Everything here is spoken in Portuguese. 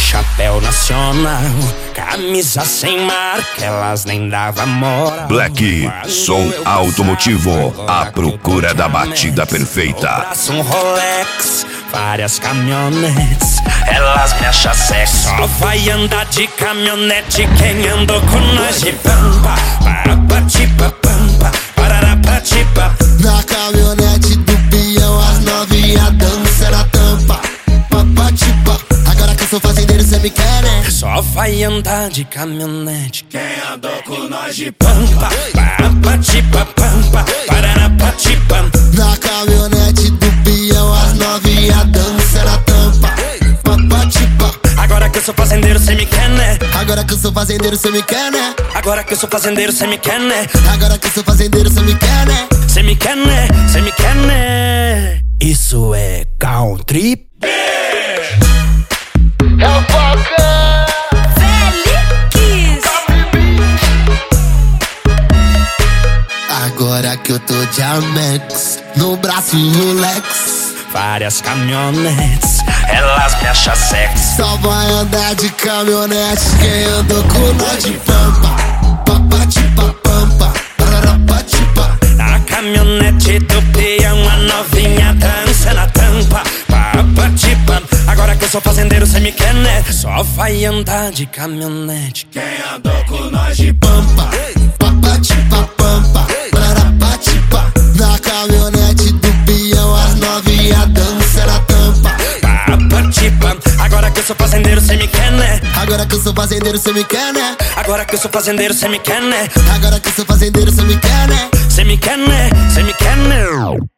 chapéu nacional, camisa sem marca, elas nem davam moral. Black, som automotivo, à procura da batida perfeita. Um Rolex, várias caminhonetes, elas me acham sexy. Só vai andar de caminhonete quem andou com nós de pampa. Parapatipa, pampa, pararapatipa. Na caminhonete do peão, as novinha dança na tampa. Papatipa, agora que eu sou fazendeiro, cê me quer, né? Só vai andar de caminhonete quem andou com nós de pampa. Parapatipa, pampa, pararapatipa. Na caminhonete do peão, as novinha dança na tampa. Papatipa, agora que eu sou fazendeiro, cê me quer, né? agora que eu sou fazendeiro, cê me quer, né? Agora que eu sou fazendeiro, cê me quer, né? Agora que eu sou fazendeiro, cê me quer, né? Cê me quer, né? Cê me quer, né? Isso é country. É o Foca Felix. Agora que eu tô de Amex, no braço Rolex, Várias caminhonetes, elas me acham sexy. só vai andar de caminhonete quem andou com nós de pampa. Papatipa, pampa, pararapatipa. Na caminhonete do peão, a novinha dança na tampa. Papatipa, agora que eu sou fazendeiro, cê me quer, né? Só vai andar de caminhonete quem andou com nós de Pampa, papatipa, pampa, pararapatipa. Na caminhonete do peão, as novinha dança na tampa. Papatipa, agora que eu sou fazendeiro, cê me quer, né? Agora que eu sou fazendeiro, cê me quer, né? Agora que eu sou fazendeiro, cê me quer, né? Agora que eu sou fazendeiro, cê me quer, né? Cê me quer, né? Cê me quer, né?